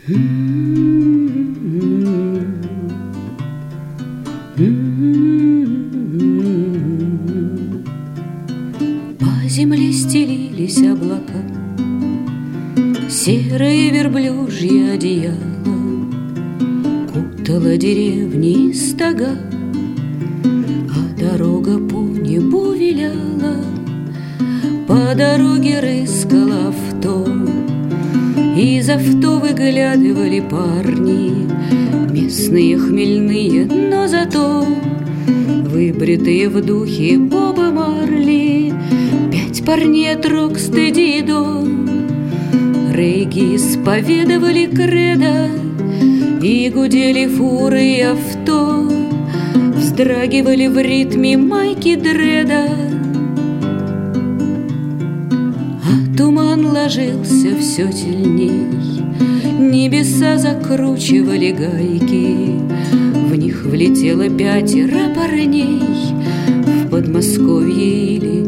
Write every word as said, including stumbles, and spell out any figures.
По земле стелились облака, серые верблюжьи одеяла, кутала деревни и стога, а дорога по небу виляла. По дороге рыскало авто, из авто выглядывали парни, местные хмельные, но зато выбритые в духе Боба Марли. Пять парней от Рокстеди до регги исповедовали кредо, и гудели фуры и авто, вздрагивали в ритме майки дреда. А туман ложился все сильней, небеса закручивали гайки, в них влетело пятеро парней в Подмосковье или